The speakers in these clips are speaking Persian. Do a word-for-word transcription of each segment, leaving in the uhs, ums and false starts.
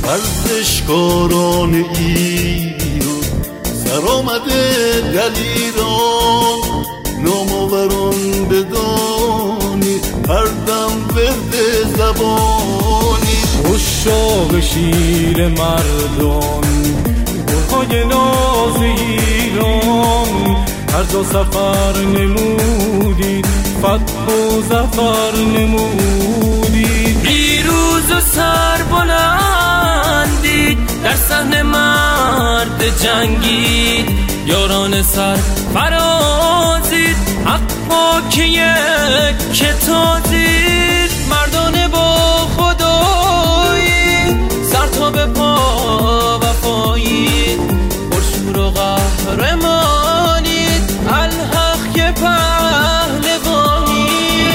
ورزشکاران ایران سر آمده در ایران، نامآوران بدانی هر دم ورد زبانی. عشاق شیر مردان گلهای ناز ایران، هر جا سفر نمودید فتح و ظفر نمودید. پیروز و سربلندید در صحن مرد جنگید، یاران سر فرازید حق پاکیه که تازید. مردان با خدایی سر تا به پا وفایید، پرشور و قهرمانید الحق که پهلوانی.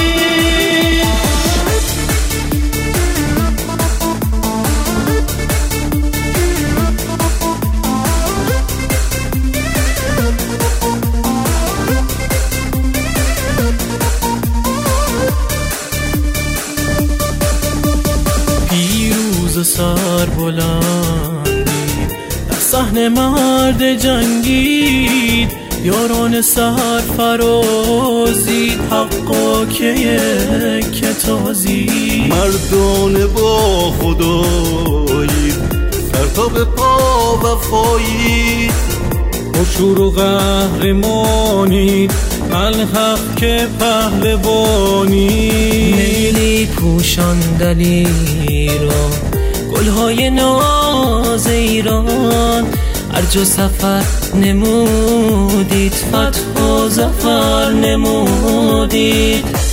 سر بلندید در صحن مرد جنگید، یاران سر فرازید حقا که تازید. مردان با خدایید سر تا به پا وفایید، پرشور و قهرمانید الحق که پهلوانی. میلی پوشاندن ایران گلهای ناز ایران، هر جا سفر نمودید فتح و ظفر نمودید.